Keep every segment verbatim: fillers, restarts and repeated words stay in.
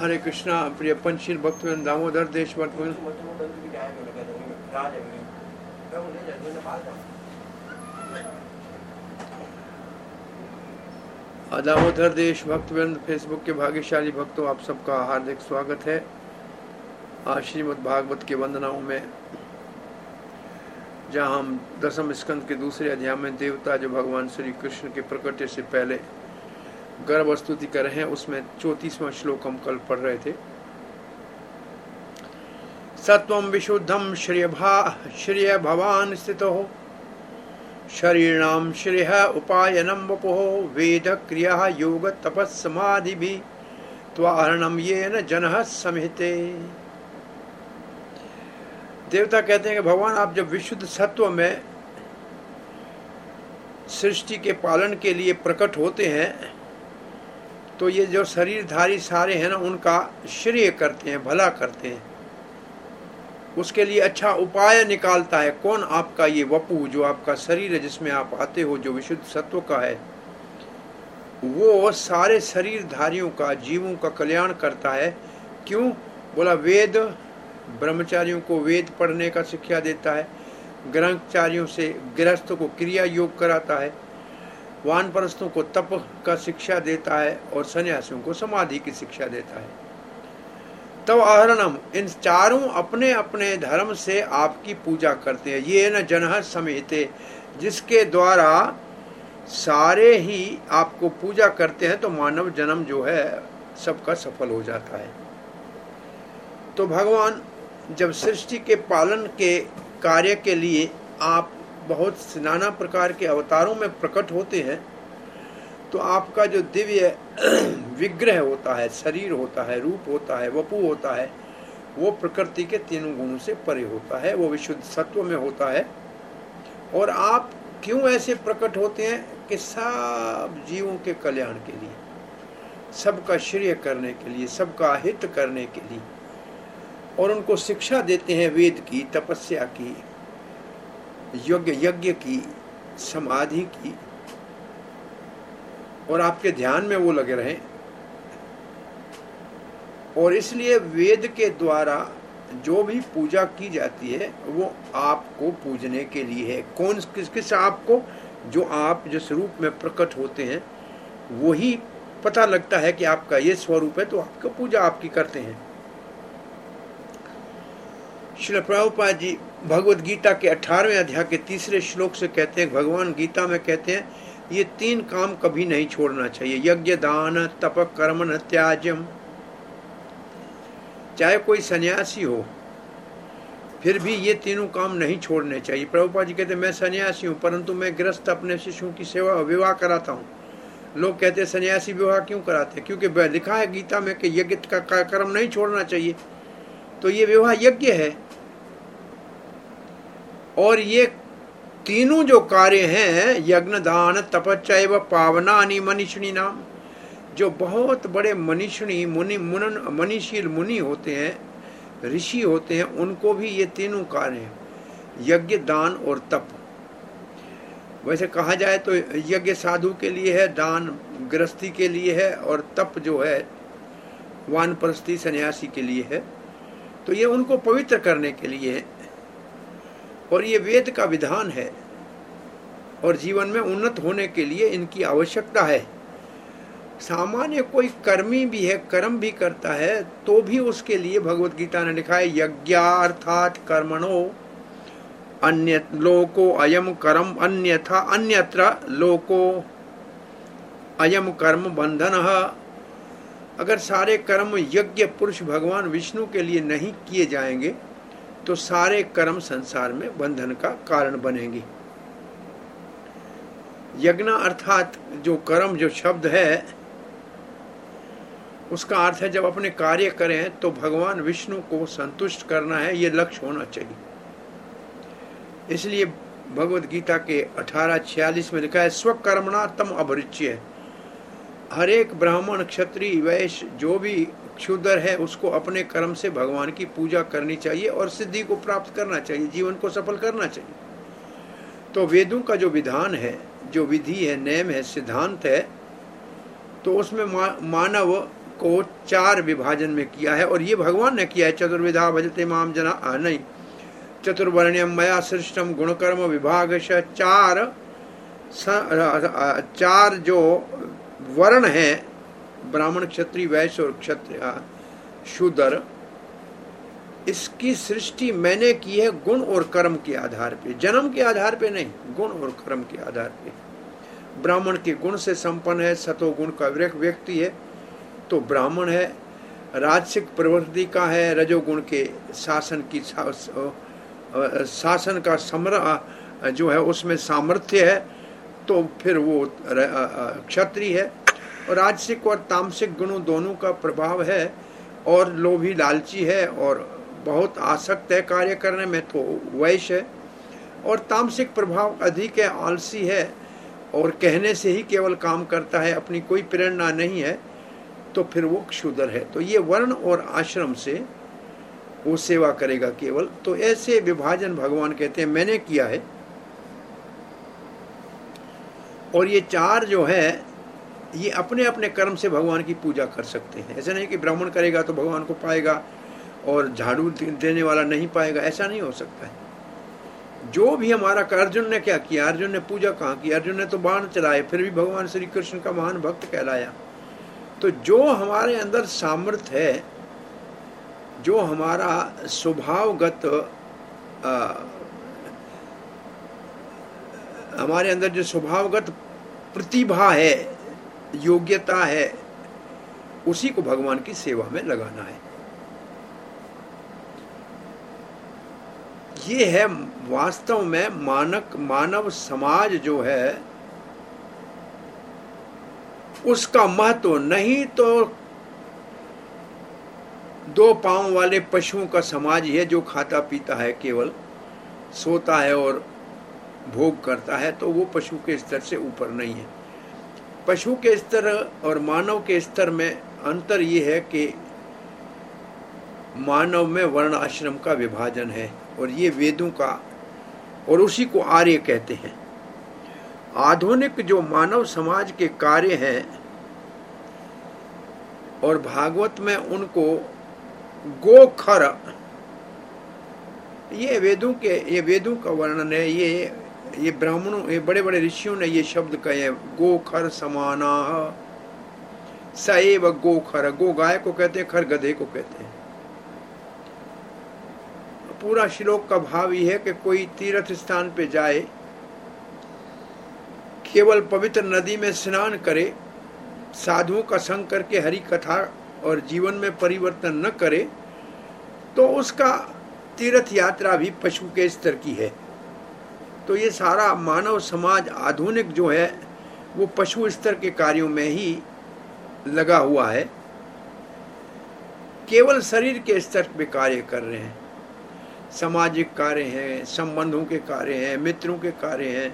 हरे कृष्णा। प्रिय पंचशील भक्तवृंद, दामोदर देश भक्तवृंद, दामोदर देश भक्तवृंद फेसबुक के भाग्यशाली भक्तों, आप सबका हार्दिक स्वागत है। आज श्रीमद् भागवत के वंदनाओं में, जहाँ हम दसम स्कंद के दूसरे अध्याय में देवता जो भगवान श्री कृष्ण के प्रकटे से पहले गर्भ स्तुति कर रहे हैं, उसमें चौतीसवां श्लोक हम कल पढ़ रहे थे। सत्वं विशुद्धम श्रेय भा श्रेय भवान स्थितो शरीराम श्रेय उपायनम वपुः वेद क्रिया योग तपस्समाधि भी त्वारणम येन जनः समिते। देवता कहते हैं कि भगवान, आप जब विशुद्ध सत्व में सृष्टि के पालन के लिए प्रकट होते हैं तो ये जो शरीरधारी सारे हैं ना, उनका श्रेय करते हैं, भला करते हैं, उसके लिए अच्छा उपाय निकालता है। कौन? आपका ये वपु, जो आपका शरीर है जिसमें आप आते हो, जो विशुद्ध सत्व का है, वो सारे शरीरधारियों का, जीवों का कल्याण करता है। क्यों? बोला, वेद ब्रह्मचारियों को वेद पढ़ने का शिक्षा देता है, ग्रहचारियों से गृहस्थ को क्रिया योग कराता है, वानप्रस्थों को तप का शिक्षा देता है और सन्यासियों को समाधि की शिक्षा देता है। तब आहरणम, इन चारों अपने अपने धर्म से आपकी पूजा करते हैं। ये न जनः समेते, जिसके द्वारा सारे ही आपको पूजा करते हैं तो मानव जन्म जो है सबका सफल हो जाता है। तो भगवान जब सृष्टि के पालन के कार्य के लिए आप बहुत नाना प्रकार के अवतारों में प्रकट होते हैं, तो आपका जो दिव्य विग्रह होता है, शरीर होता है, रूप होता है, वपु होता है, वो प्रकृति के तीनों गुणों से परे होता है, वो विशुद्ध सत्व में होता है। और आप क्यों ऐसे प्रकट होते हैं? कि सब जीवों के कल्याण के लिए, सबका श्रेय करने के लिए, सबका हित करने के लिए, और उनको शिक्षा देते हैं वेद की, तपस्या की, यज्ञ यज्ञ की, समाधि की, और आपके ध्यान में वो लगे रहें। और इसलिए वेद के द्वारा जो भी पूजा की जाती है वो आपको पूजने के लिए है। कौन? किस किस आपको? जो आप जिस रूप में प्रकट होते हैं वही पता लगता है कि आपका ये स्वरूप है, तो आपको पूजा आपकी करते हैं। श्रील प्रभुपाद जी भगवद गीता के अठारहवें अध्याय के तीसरे श्लोक से कहते हैं, भगवान गीता में कहते हैं, ये तीन काम कभी नहीं छोड़ना चाहिए। यज्ञ दान तप कर्म न त्याज्यम। चाहे कोई सन्यासी हो, फिर भी ये तीनों काम नहीं छोड़ने चाहिए। प्रभुपाद जी कहते हैं, मैं सन्यासी हूँ परंतु मैं गृहस्थ अपने शिष्यों की सेवा विवाह कराता हूँ। लोग कहते हैं सन्यासी विवाह क्यों कराते हैं? क्योंकि लिखा है गीता में कि यज्ञ का कर्म नहीं छोड़ना चाहिए, तो ये विवाह यज्ञ है। और ये तीनों जो कार्य हैं, यज्ञ दान तपच्चैव पावनानि मनीषिणी नाम, जो बहुत बड़े मनीषिणी मुनि मुनन मनीषील मुनि होते हैं, ऋषि होते हैं, उनको भी ये तीनों कार्य हैं, यज्ञ दान और तप। वैसे कहा जाए तो यज्ञ साधु के लिए है, दान गृहस्थी के लिए है, और तप जो है वानप्रस्थी सन्यासी के लिए है। तो ये उनको पवित्र करने के लिए है, और ये वेद का विधान है, और जीवन में उन्नत होने के लिए इनकी आवश्यकता है। सामान्य कोई कर्मी भी है, कर्म भी करता है, तो भी उसके लिए भगवत गीता ने लिखा है, यज्ञार्थात् कर्मणो अन्य लोको अयम कर्म अन्यथा अन्यत्र लोको अयम कर्म बंधनः। अगर सारे कर्म यज्ञ पुरुष भगवान विष्णु के लिए नहीं किए जाएंगे तो सारे कर्म संसार में बंधन का कारण बनेंगे। यज्ञ अर्थात जो कर्म, जो शब्द है, उसका अर्थ है जब अपने कार्य करें तो भगवान विष्णु को संतुष्ट करना है, ये लक्ष्य होना चाहिए। इसलिए भगवद गीता के अठारह छियालीस में लिखा है, स्वकर्मणा तम अभरिच्य। हर एक ब्राह्मण, क्षत्रिय, वैश्य जो भी क्षुद्र है उसको अपने कर्म से भगवान की पूजा करनी चाहिए और सिद्धि को प्राप्त करना चाहिए, जीवन को सफल करना चाहिए। तो वेदों का जो विधान है, जो विधि है, नियम है, सिद्धांत है, तो उसमें मा, मानव को चार विभाजन में किया है, और ये भगवान ने किया है। चतुर्विधा भजते माम जना, आ, नहीं, चतुर्वर्ण्यम मया सृष्टम गुणकर्म विभाग, चार चार जो वर्ण है, ब्राह्मण क्षत्रिय वैश्य और क्षत्रिय शूद्र, इसकी सृष्टि मैंने की है गुण और कर्म के आधार पे, जन्म के आधार पे नहीं, गुण और कर्म के आधार पे। ब्राह्मण के गुण से संपन्न है, सतोगुण का व्यक्ति है तो ब्राह्मण है, राजसिक प्रवृत्ति का है, रजोगुण के शासन की शासन का समर जो है उसमें सामर्थ्य है तो फिर वो क्षत्रिय है। और राजसिक और तामसिक गुणों दोनों का प्रभाव है, और लोभी लालची है और बहुत आसक्त है कार्य करने में तो वैश्य है, और तामसिक प्रभाव अधिक है, आलसी है और कहने से ही केवल काम करता है, अपनी कोई प्रेरणा नहीं है, तो फिर वो क्षुद्र है। तो ये वर्ण और आश्रम से वो सेवा करेगा केवल। तो ऐसे विभाजन भगवान कहते हैं मैंने किया है। और ये चार जो है ये अपने अपने कर्म से भगवान की पूजा कर सकते हैं। ऐसा नहीं कि ब्राह्मण करेगा तो भगवान को पाएगा और झाड़ू देने वाला नहीं पाएगा, ऐसा नहीं हो सकता है। जो भी हमारा, अर्जुन ने क्या किया, अर्जुन ने पूजा कहाँ की, अर्जुन ने तो बाण चलाए, फिर भी भगवान श्री कृष्ण का महान भक्त कहलाया। तो जो हमारे अंदर सामर्थ्य है, जो हमारा स्वभावगत हमारे अंदर जो स्वभावगत प्रतिभा है, योग्यता है, उसी को भगवान की सेवा में लगाना है। ये है वास्तव में मानक मानव समाज जो है उसका महत्व। नहीं तो दो पांव वाले पशुओं का समाज है जो खाता पीता है, केवल सोता है और भोग करता है, तो वो पशु के स्तर से ऊपर नहीं है। पशु के स्तर और मानव के स्तर में अंतर ये है कि मानव में वर्ण आश्रम का विभाजन है, और ये वेदों का, और उसी को आर्य कहते हैं। आधुनिक जो मानव समाज के कार्य हैं और भागवत में उनको गोखर, ये वेदों के ये वेदों का वर्णन है। ये ये ब्राह्मणों, ये बड़े बड़े ऋषियों ने ये शब्द कहे, गोखर समाना सएव गोखर। गो गाय को कहते हैं, खर गधे को कहते हैं। पूरा श्लोक का भाव ये है कि कोई तीर्थ स्थान पे जाए, केवल पवित्र नदी में स्नान करे, साधुओं का संग करके हरि कथा और जीवन में परिवर्तन न करे, तो उसका तीर्थ यात्रा भी पशु के स्तर की है। तो ये सारा मानव समाज आधुनिक जो है वो पशु स्तर के कार्यों में ही लगा हुआ है, केवल शरीर के स्तर पे कार्य कर रहे हैं। सामाजिक कार्य हैं, संबंधों के कार्य हैं, मित्रों के कार्य हैं,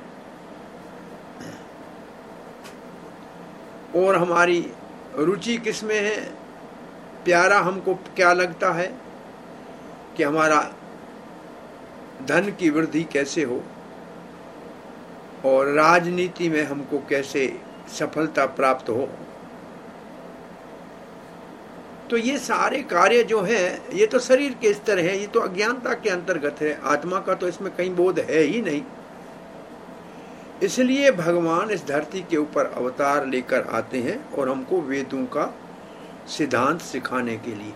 और हमारी रुचि किस में है, प्यारा हमको क्या लगता है कि हमारा धन की वृद्धि कैसे हो, और राजनीति में हमको कैसे सफलता प्राप्त हो। तो ये सारे कार्य जो हैं ये तो शरीर के स्तर है, ये तो अज्ञानता के अंतर्गत है। आत्मा का तो इसमें कहीं बोध है ही नहीं। इसलिए भगवान इस धरती के ऊपर अवतार लेकर आते हैं और हमको वेदों का सिद्धांत सिखाने के लिए।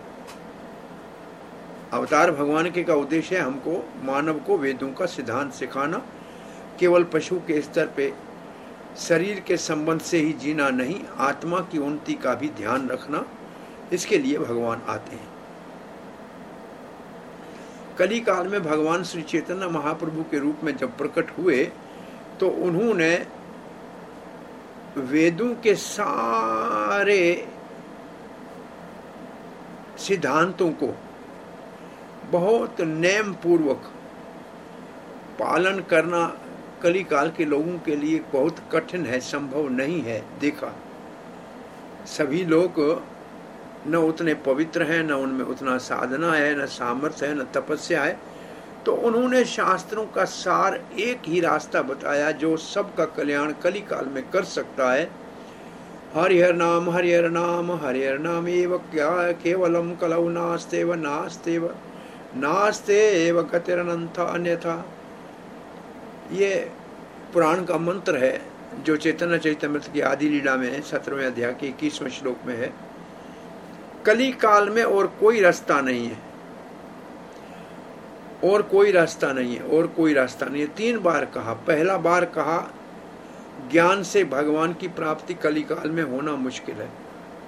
अवतार भगवान के का उद्देश्य है हमको, मानव को वेदों का सिद्धांत सिखाना। केवल पशु के स्तर पे शरीर के संबंध से ही जीना नहीं, आत्मा की उन्नति का भी ध्यान रखना, इसके लिए भगवान आते हैं। कली काल में भगवान श्री चैतन्य महाप्रभु के रूप में जब प्रकट हुए तो उन्होंने वेदों के सारे सिद्धांतों को बहुत नेम पूर्वक पालन करना कली काल के लोगों के लिए बहुत कठिन है, संभव नहीं है। देखा, सभी लोग न उतने पवित्र हैं, न उनमें उतना साधना है, न सामर्थ्य है, न तपस्या है। तो उन्होंने शास्त्रों का सार एक ही रास्ता बताया जो सबका कल्याण कली काल में कर सकता है, हरिहर नाम हरिहर नाम हरिहर नाम एव क्या केवलम कलौ नास्तेव नास्तेव नास्तेव गतिरनंथ अन्यथा। ये पुराण का मंत्र है जो चैतन्य चैतन्यमृत की आदि लीला में सत्रहवें अध्याय के इक्कीसवें श्लोक में है। कली काल में और कोई रास्ता नहीं है, और कोई रास्ता नहीं है, और कोई रास्ता नहीं है। तीन बार कहा। पहला बार कहा ज्ञान से भगवान की प्राप्ति कली काल में होना मुश्किल है।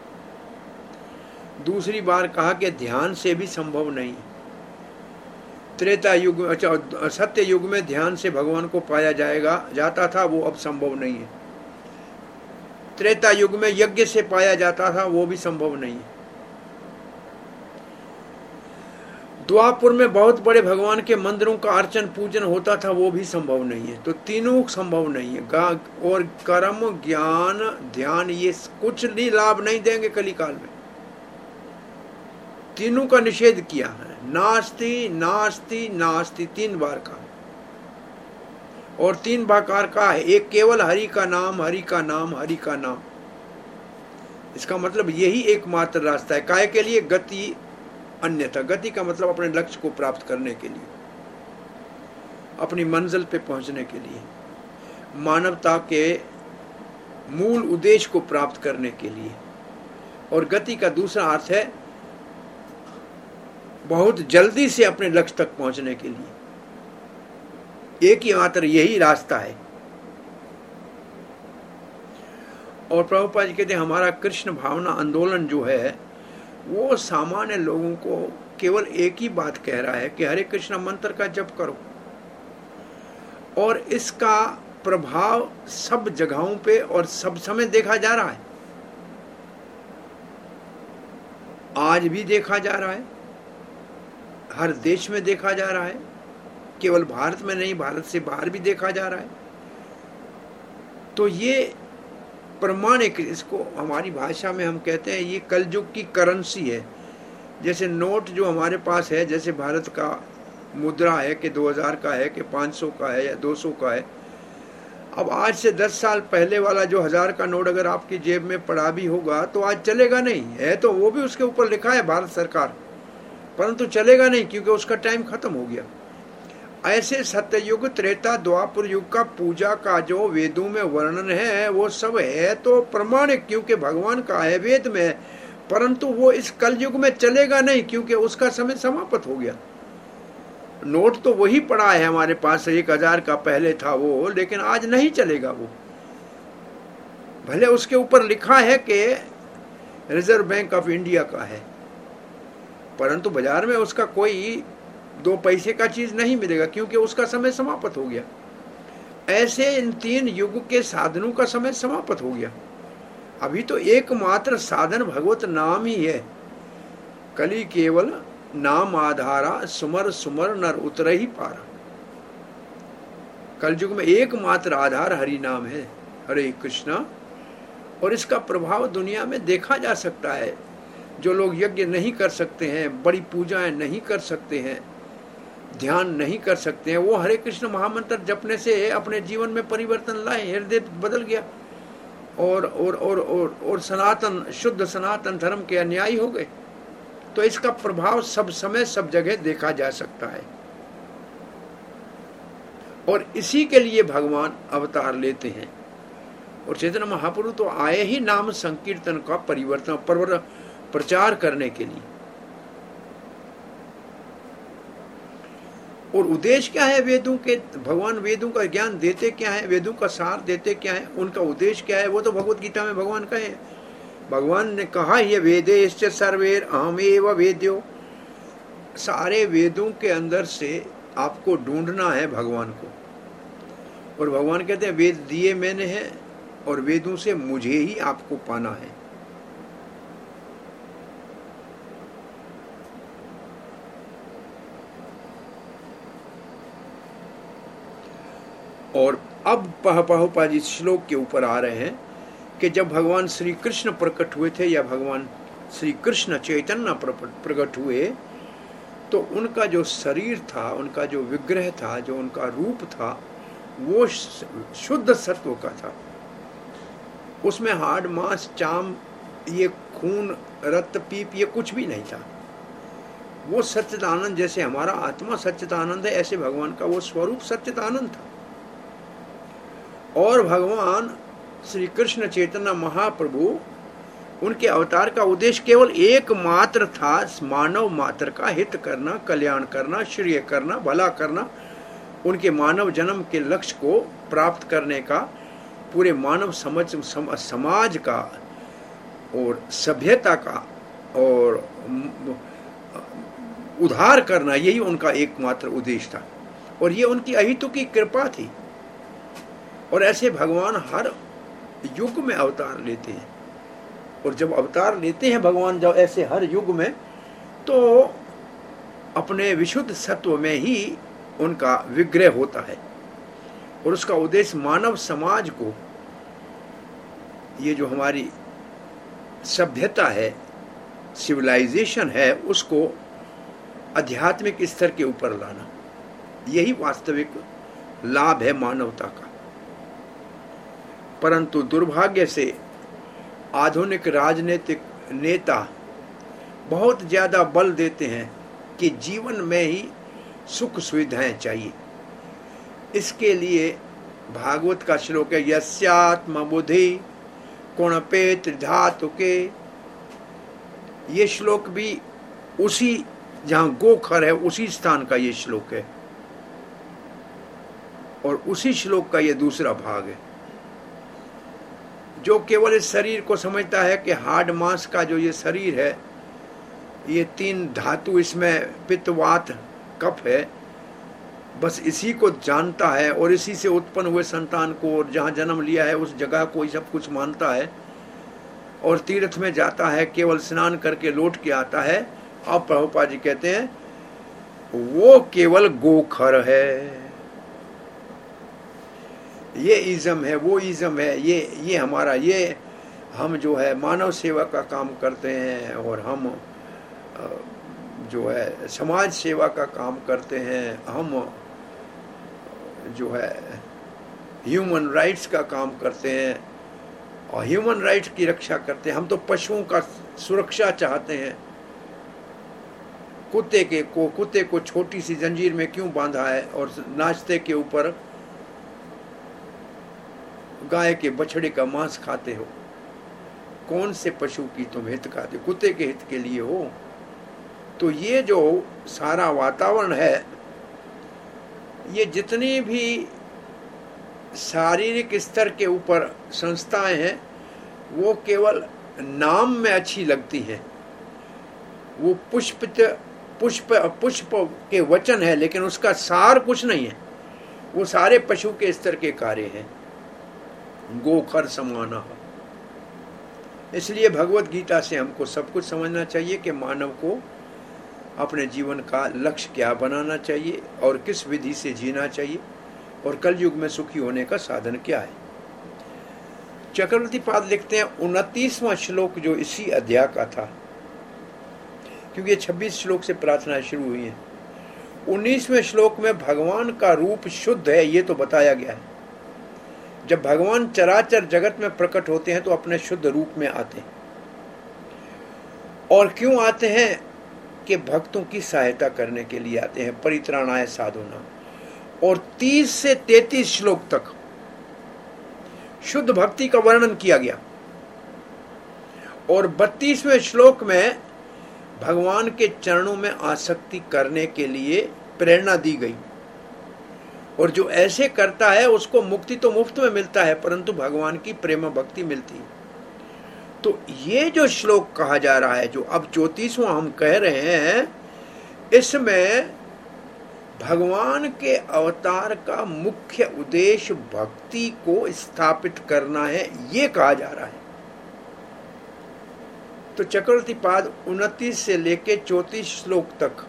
दूसरी बार कहा कि ध्यान से भी संभव नहीं। त्रेता युग अच्छा सत्य युग में ध्यान से भगवान को पाया जाएगा जाता था, वो अब संभव नहीं है। त्रेता युग में यज्ञ से पाया जाता था, वो भी संभव नहीं है। द्वापुर में बहुत बड़े भगवान के मंदिरों का अर्चन पूजन होता था, वो भी संभव नहीं है। तो तीनों संभव नहीं है। और कर्म ज्ञान ध्यान ये कुछ भी लाभ नहीं देंगे कली काल में। तीनों का निषेध किया है। नास्ति नास्ति नास्ति तीन बार का, और तीन बार का है एक केवल हरि का नाम हरि का नाम हरि का नाम। इसका मतलब यही एकमात्र रास्ता है। काय के लिए? गति अन्यथा। गति का मतलब अपने लक्ष्य को प्राप्त करने के लिए, अपनी मंजिल पे पहुंचने के लिए, मानवता के मूल उद्देश्य को प्राप्त करने के लिए। और गति का दूसरा अर्थ है बहुत जल्दी से अपने लक्ष्य तक पहुंचने के लिए। एक ही मात्र यही रास्ता है। और प्रभुपाद जी कहते हैं हमारा कृष्ण भावना आंदोलन जो है वो सामान्य लोगों को केवल एक ही बात कह रहा है कि हरे कृष्ण मंत्र का जप करो। और इसका प्रभाव सब जगहों पे और सब समय देखा जा रहा है। आज भी देखा जा रहा है, हर देश में देखा जा रहा है, केवल भारत में नहीं, भारत से बाहर भी देखा जा रहा है। तो ये प्रमाणिक, इसको हमारी भाषा में हम कहते हैं ये कलयुग की करेंसी है। जैसे नोट जो हमारे पास है, जैसे भारत का मुद्रा है कि दो हज़ार का है कि पाँच सौ का है या दो सौ का है। अब आज से दस साल पहले वाला जो हजार का नोट अगर आपकी जेब में पड़ा भी होगा तो आज चलेगा नहीं है। तो वो भी उसके ऊपर लिखा है भारत सरकार, परंतु चलेगा नहीं क्योंकि उसका टाइम खत्म हो गया। ऐसे सत्ययुग त्रेता द्वापर युग का पूजा का जो वेदों में वर्णन है वो सब है तो प्रमाणिक, क्योंकि भगवान का है वेद में, परंतु वो इस कलयुग में चलेगा नहीं क्योंकि उसका समय समाप्त हो गया। नोट तो वही पड़ा है हमारे पास, एक हजार का पहले था वो, लेकिन आज नहीं चलेगा वो। भले उसके ऊपर लिखा है कि रिजर्व बैंक ऑफ इंडिया का है, परंतु बाजार में उसका कोई दो पैसे का चीज नहीं मिलेगा क्योंकि उसका समय समाप्त हो गया। ऐसे इन तीन युग के साधनों का समय समाप्त हो गया। अभी तो एकमात्र साधन भगवत नाम ही है। कली केवल नाम आधारा, सुमर सुमर नर उतर ही पारा। कलयुग में एकमात्र आधार हरि नाम है, हरे कृष्णा। और इसका प्रभाव दुनिया में देखा जा सकता है। जो लोग यज्ञ नहीं कर सकते हैं, बड़ी पूजाएं नहीं कर सकते हैं, ध्यान नहीं कर सकते हैं, वो हरे कृष्ण महामंत्र जपने से अपने जीवन में परिवर्तन लाए, हृदय बदल गया और और और और, और सनातन शुद्ध सनातन धर्म के अनुयायी हो गए। तो इसका प्रभाव सब समय सब जगह देखा जा सकता है। और इसी के लिए भगवान अवतार लेते हैं। और चैतन्य महाप्रभु तो आए ही नाम संकीर्तन का परिवर्तन परवर प्रचार करने के लिए। और उद्देश्य क्या है वेदों के? भगवान वेदों का ज्ञान देते क्या है, वेदों का सार देते क्या है, उनका उद्देश्य क्या है, वो तो भगवत गीता में भगवान कहे। भगवान ने कहा ये वेदेश्च सर्वेर अहमेव वेद्यो। सारे वेदों के अंदर से आपको ढूंढना है भगवान को। और भगवान कहते हैं वेद दिए मैंने हैं और वेदों से मुझे ही आपको पाना है। और अब पहुपा जी श्लोक के ऊपर आ रहे हैं कि जब भगवान श्री कृष्ण प्रकट हुए थे या भगवान श्री कृष्ण चैतन्य प्रकट हुए तो उनका जो शरीर था, उनका जो विग्रह था, जो उनका रूप था, वो शुद्ध सत्व का था। उसमें हाड़ मांस चाम, ये खून रक्त पीप, ये कुछ भी नहीं था। वो सच्चिदानंद, जैसे हमारा आत्मा सच्चिदानंद है, ऐसे भगवान का वो स्वरूप सच्चिदानंद था। और भगवान श्री कृष्ण चैतन्य महाप्रभु, उनके अवतार का उद्देश्य केवल एक मात्र था, मानव मात्र का हित करना, कल्याण करना, श्रेय करना, भला करना, उनके मानव जन्म के लक्ष्य को प्राप्त करने का, पूरे मानव समझ सम, समाज का और सभ्यता का और उद्धार करना, यही उनका एकमात्र उद्देश्य था। और ये उनकी अहितु की कृपा थी। और ऐसे भगवान हर युग में अवतार लेते हैं। और जब अवतार लेते हैं भगवान, जब ऐसे हर युग में, तो अपने विशुद्ध सत्व में ही उनका विग्रह होता है। और उसका उद्देश्य मानव समाज को, ये जो हमारी सभ्यता है, सिविलाइजेशन है, उसको आध्यात्मिक स्तर के ऊपर लाना, यही वास्तविक लाभ है मानवता का। परंतु दुर्भाग्य से आधुनिक राजनीतिक नेता बहुत ज्यादा बल देते हैं कि जीवन में ही सुख सुविधाएं चाहिए। इसके लिए भागवत का श्लोक है, यस्यात्म बुद्धि कुणपेत धातु के। ये श्लोक भी उसी, जहां गोखर है, उसी स्थान का ये श्लोक है। और उसी श्लोक का ये दूसरा भाग है। जो केवल इस शरीर को समझता है कि हाड़ मांस का जो ये शरीर है, ये तीन धातु, इसमें पित्त वात कफ है, बस इसी को जानता है और इसी से उत्पन्न हुए संतान को और जहाँ जन्म लिया है उस जगह को ही सब कुछ मानता है। और तीर्थ में जाता है, केवल स्नान करके लौट के आता है। अब प्रभुपाद जी कहते हैं वो केवल गोखर है। ये इज़म है, वो इज़म है, ये ये हमारा, ये हम जो है मानव सेवा का काम करते हैं और हम जो है समाज सेवा का काम करते हैं, हम जो है ह्यूमन राइट्स का काम करते हैं और ह्यूमन राइट्स की रक्षा करते हैं। हम तो पशुओं का सुरक्षा चाहते हैं। कुत्ते के को कुत्ते को छोटी सी जंजीर में क्यों बांधा है और नाश्ते के ऊपर गाय के बछड़े का मांस खाते हो? कौन से पशु की तुम हित खाते? कुत्ते के हित के लिए हो। तो ये जो सारा वातावरण है, ये जितनी भी शारीरिक स्तर के ऊपर संस्थाएं हैं, वो केवल नाम में अच्छी लगती हैं। वो पुष्प पुष्प पुष्प के वचन है, लेकिन उसका सार कुछ नहीं है। वो सारे पशु के स्तर के कार्य हैं, गोखर समाना। इसलिए भगवत गीता से हमको सब कुछ समझना चाहिए कि मानव को अपने जीवन का लक्ष्य क्या बनाना चाहिए और किस विधि से जीना चाहिए और कलयुग में सुखी होने का साधन क्या है। चक्रवर्ती पाद लिखते हैं उनतीसवां श्लोक जो इसी अध्याय का था, क्योंकि ये छब्बीस श्लोक से प्रार्थना शुरू हुई है। उन्नीसवें श्लोक में भगवान का रूप शुद्ध है, ये तो बताया गया है। जब भगवान चराचर जगत में प्रकट होते हैं तो अपने शुद्ध रूप में आते हैं। और क्यों आते हैं? कि भक्तों की सहायता करने के लिए आते हैं, परित्राणाय साधुना। और तीस से तैतीस श्लोक तक शुद्ध भक्ति का वर्णन किया गया। और बत्तीसवें श्लोक में भगवान के चरणों में आसक्ति करने के लिए प्रेरणा दी गई। और जो ऐसे करता है उसको मुक्ति तो मुफ्त में मिलता है, परंतु भगवान की प्रेम भक्ति मिलती है। तो ये जो श्लोक कहा जा रहा है, जो अब चौंतीसवां हम कह रहे हैं, इसमें भगवान के अवतार का मुख्य उद्देश्य भक्ति को स्थापित करना है, ये कहा जा रहा है। तो चक्रवर्ती पाद उनतीस से लेके चौंतीस श्लोक तक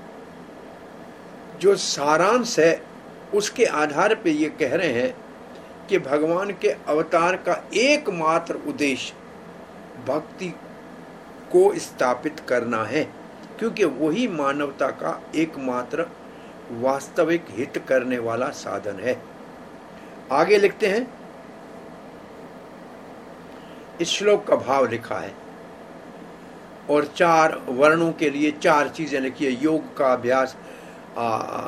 जो सारांश है, उसके आधार पे ये कह रहे हैं कि भगवान के अवतार का एकमात्र उद्देश्य भक्ति को स्थापित करना है, क्योंकि वही मानवता का एकमात्र वास्तविक हित करने वाला साधन है। आगे लिखते हैं, इस श्लोक का भाव लिखा है। और चार वर्णों के लिए चार चीजें लिखी है। योग का अभ्यास, आ,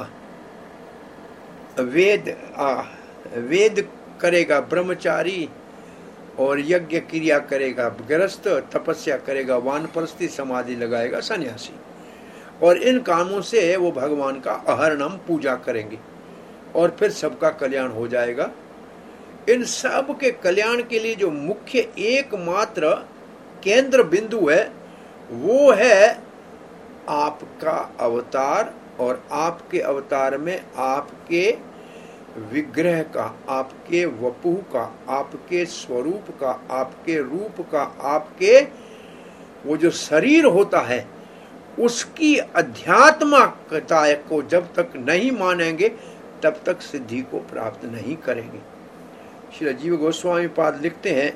वेद आ, वेद करेगा ब्रह्मचारी, और यज्ञ क्रिया करेगा गृहस्थ, तपस्या करेगा वानप्रस्थी, समाधि लगाएगा सन्यासी। और इन कामों से वो भगवान का अहरनम पूजा करेंगे और फिर सबका कल्याण हो जाएगा। इन सब के कल्याण के लिए जो मुख्य एकमात्र केंद्र बिंदु है वो है आपका अवतार, और आपके अवतार में आपके विग्रह का, आपके वपु का, आपके स्वरूप का, आपके रूप का, आपके वो जो शरीर होता है उसकी अध्यात्मकता को जब तक नहीं मानेंगे तब तक सिद्धि को प्राप्त नहीं करेंगे। श्री जीव गोस्वामी पाद लिखते हैं,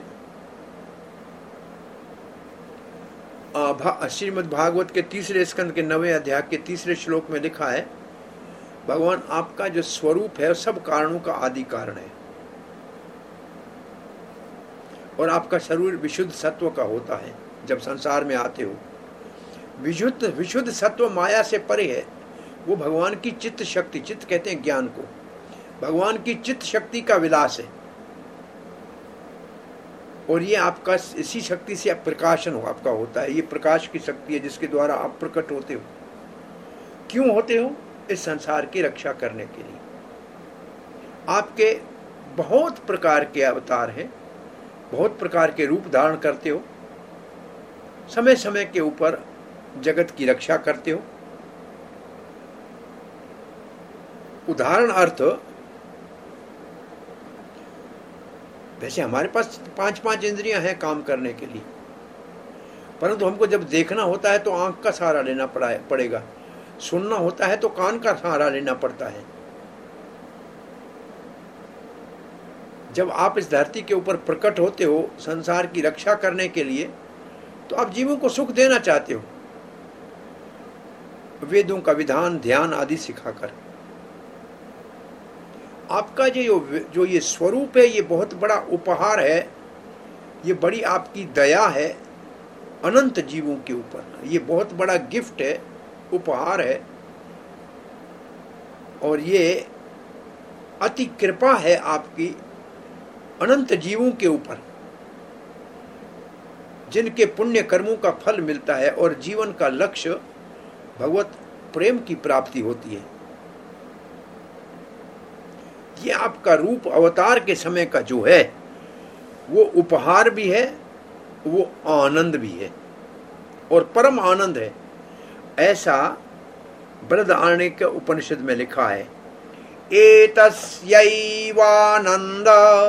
श्रीमद् भागवत के तीसरे स्कंद के नवे अध्याय के तीसरे श्लोक में लिखा है, भगवान आपका जो स्वरूप है सब कारणों का आदि कारण है, और आपका शरीर विशुद्ध सत्व का होता है। जब संसार में आते हो, विशुद्ध विशुद्ध सत्व माया से परे है, वो भगवान की चित्त शक्ति, चित्त कहते हैं ज्ञान को, भगवान की चित्त शक्ति का विलास है। और ये आपका इसी शक्ति से प्रकाशन हो आपका होता है। ये प्रकाश की शक्ति है जिसके द्वारा आप प्रकट होते हो। क्यों होते हो? इस संसार की रक्षा करने के लिए। आपके बहुत प्रकार के अवतार हैं, बहुत प्रकार के रूप धारण करते हो, समय समय के ऊपर जगत की रक्षा करते हो। उदाहरण अर्थ, वैसे हमारे पास पांच पांच इंद्रियां हैं काम करने के लिए, परंतु हमको जब देखना होता है तो आंख का सहारा लेना पड़ेगा, सुनना होता है तो कान का सहारा लेना पड़ता है। जब आप इस धरती के ऊपर प्रकट होते हो संसार की रक्षा करने के लिए, तो आप जीवों को सुख देना चाहते हो, वेदों का विधान, ध्यान आदि सिखाकर। आपका जो जो ये स्वरूप है, ये बहुत बड़ा उपहार है, ये बड़ी आपकी दया है अनंत जीवों के ऊपर। ये बहुत बड़ा गिफ्ट है, उपहार है, और ये अति कृपा है आपकी अनंत जीवों के ऊपर, जिनके पुण्य कर्मों का फल मिलता है और जीवन का लक्ष्य भगवत प्रेम की प्राप्ति होती है। ये आपका रूप अवतार के समय का जो है वो उपहार भी है, वो आनंद भी है, और परम आनंद है। ऐसा बृहदारण्यक उपनिषद में लिखा है, एतस्यैवानंद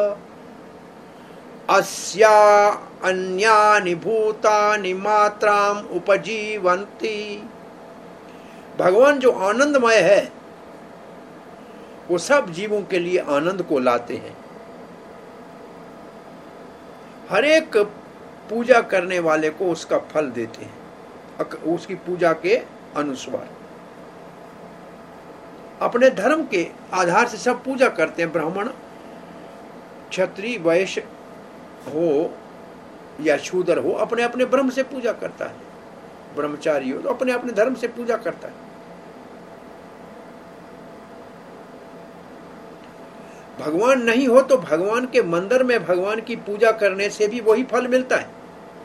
अस्या अन्यानि भूतानि मात्राम उपजीवन्ति। भगवान जो आनंदमय है वो सब जीवों के लिए आनंद को लाते हैं। हर एक पूजा करने वाले को उसका फल देते हैं, उसकी पूजा के अनुसार। अपने धर्म के आधार से सब पूजा करते हैं। ब्राह्मण, क्षत्रिय, वैश्य हो या शूद्र हो, अपने अपने ब्रह्म से पूजा करता है। ब्रह्मचारी हो तो अपने अपने धर्म से पूजा करता है। भगवान नहीं हो तो भगवान के मंदिर में भगवान की पूजा करने से भी वही फल मिलता है,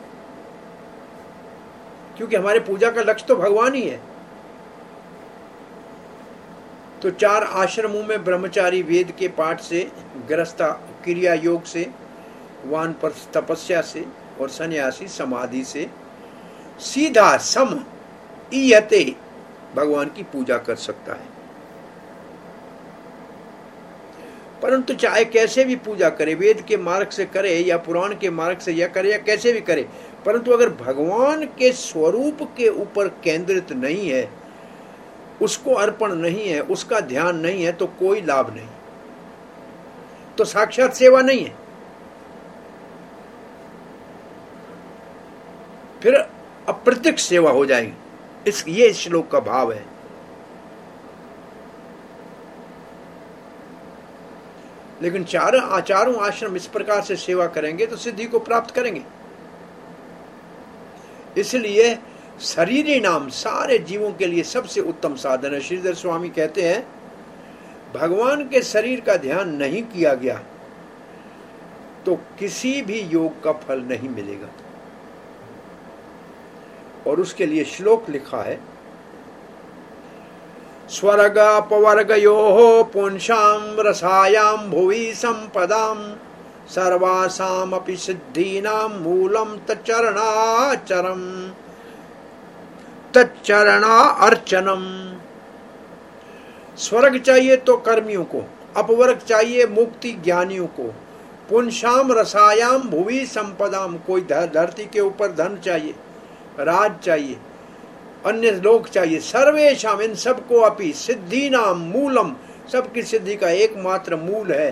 क्योंकि हमारे पूजा का लक्ष्य तो भगवान ही है। तो चार आश्रमों में ब्रह्मचारी वेद के पाठ से, गृहस्थ क्रिया योग से, वानप्रस्थ तपस्या से, और सन्यासी समाधि से सीधा सम ईयते भगवान की पूजा कर सकता है। परंतु चाहे कैसे भी पूजा करे, वेद के मार्ग से करे या पुराण के मार्ग से या करे या कैसे भी करे, परंतु अगर भगवान के स्वरूप के ऊपर केंद्रित नहीं है, उसको अर्पण नहीं है, उसका ध्यान नहीं है, तो कोई लाभ नहीं, तो साक्षात सेवा नहीं है। फिर अप्रत्यक्ष सेवा हो जाएगी। इस ये श्लोक का भाव है। लेकिन चार आचारों आश्रम इस प्रकार से सेवा करेंगे तो सिद्धि को प्राप्त करेंगे। इसलिए शरीरी नाम सारे जीवों के लिए सबसे उत्तम साधन है। श्रीधर स्वामी कहते हैं भगवान के शरीर का ध्यान नहीं किया गया तो किसी भी योग का फल नहीं मिलेगा। और उसके लिए श्लोक लिखा है, स्वर्ग अपवर्गयोः पुंसां रसायां भुवि संपदां सर्वासामपि सिद्धीनां मूलं तच्चरणाचरम् तच्चरणा अर्चनम। स्वर्ग चाहिए तो कर्मियों को, अपवर्ग चाहिए मुक्ति ज्ञानियों को, पुंसाम रसायाम भुवि संपदाम, कोई धरती के ऊपर धन चाहिए, राज चाहिए, अन्य लोक चाहिए, सर्वेशाम इन सबको अपि सिद्धि नाम मूलम, सबकी सिद्धि का एकमात्र मूल है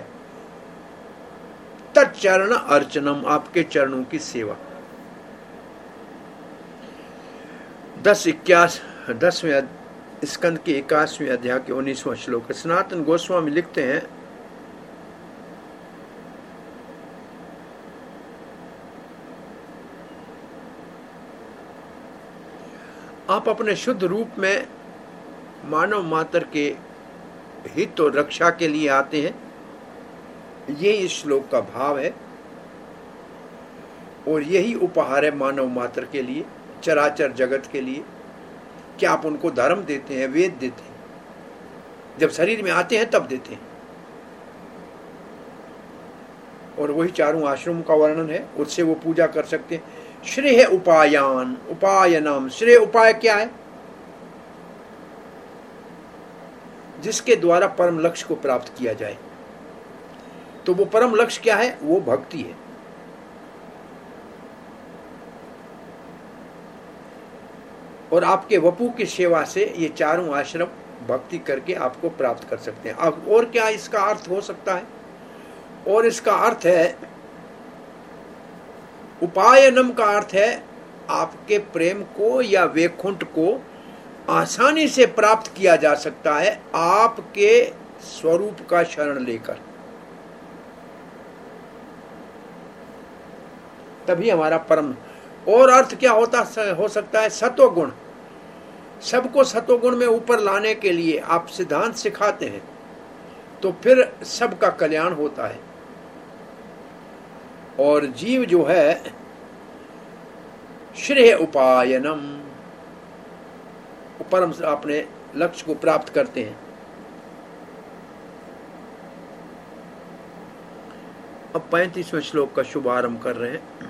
तच्चरण अर्चनम, आपके चरणों की सेवा। दस इक्यास दसवें स्कंद के इक्यासवें अध्याय के उन्नीसवां श्लोक। सनातन गोस्वामी लिखते हैं, आप अपने शुद्ध रूप में मानव मात्र के हित और रक्षा के लिए आते हैं, ये इस श्लोक का भाव है। और यही उपहार है मानव मात्र के लिए, चराचर जगत के लिए, कि आप उनको धर्म देते हैं, वेद देते हैं, जब शरीर में आते हैं तब देते हैं। और वही चारों आश्रमों का वर्णन है, उससे वो पूजा कर सकते हैं। श्रेय उपायान, उपाय नाम, श्रेय उपाय क्या है? जिसके द्वारा परम लक्ष्य को प्राप्त किया जाए। तो वो परम लक्ष्य क्या है? वो भक्ति है। और आपके वपु की सेवा से ये चारों आश्रम भक्ति करके आपको प्राप्त कर सकते हैं। अब और क्या इसका अर्थ हो सकता है? और इसका अर्थ है, उपायनम का अर्थ है आपके प्रेम को या वैकुंठ को आसानी से प्राप्त किया जा सकता है आपके स्वरूप का शरण लेकर। तभी हमारा परम। और अर्थ क्या होता हो सकता है? सत्वगुण। सबको सत्वगुण में ऊपर लाने के लिए आप सिद्धांत सिखाते हैं तो फिर सबका कल्याण होता है। और जीव जो है श्रेय उपायनम, परम अपने लक्ष्य को प्राप्त करते हैं। अब पैंतीसवें श्लोक का शुभारंभ कर रहे हैं।